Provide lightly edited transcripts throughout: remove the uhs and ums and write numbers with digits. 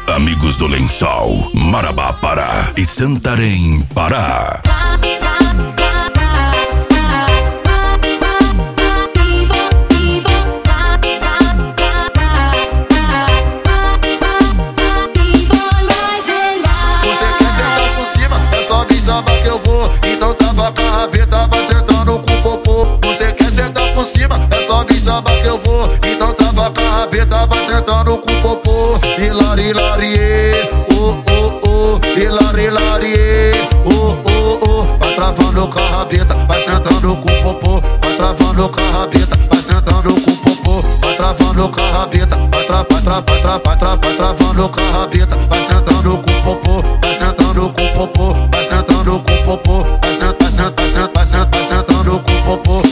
Amigos do Lençol, Marabá, Pará e Santarém, Pará. Samba que eu vou, então tava com a rabeta, vai sentando com o popô. Você quer sentar por cima, é só vir samba que eu vou, então tava com a rabeta, vai sentando com o popô. Hilari, larie, oh, oh, oh, hilari, larie, oh, oh, oh. Vai travando com a rabeta, vai sentando com o popô. Vai travando com a rabeta, vai sentando com o popô. Vai travando com a rabeta, vai travando com a rabeta, vai sentando com o popô. Vai sentando com o popô, vai sentando com o popô, vai sentando com o popô.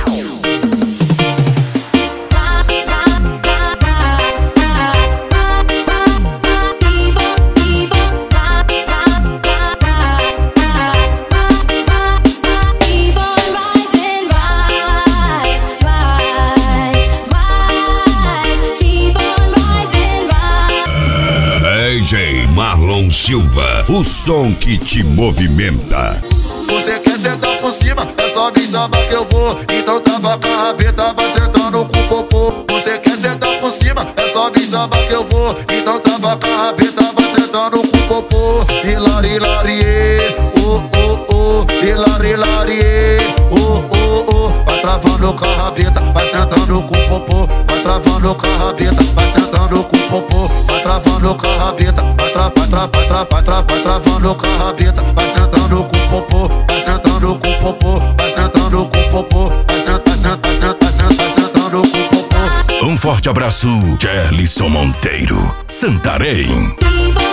DJ Marlon Silva, o som que te movimenta. Você quer sentar por cima, é só vir samba que eu vou, então tava com a rabeta, vai sentando com o popô. Você quer sentar por cima, é só vir samba que eu vou, então tava com a rabeta, vai sentando com o popô. Hilari, larie, oh, oh, oh, hilari, larie, oh, oh, oh. Vai travando com a rabeta, vai sentando com o popô. Vai travando com a rabeta, vai sentando com o popô. Vai travando com a rabeta, vai travando com a rabeta, vai sentando com o popô. Vai sentando com o popô, vai sentando com o popô, vai sentando com o popô. Um forte abraço, Gerlison Monteiro, Santarém.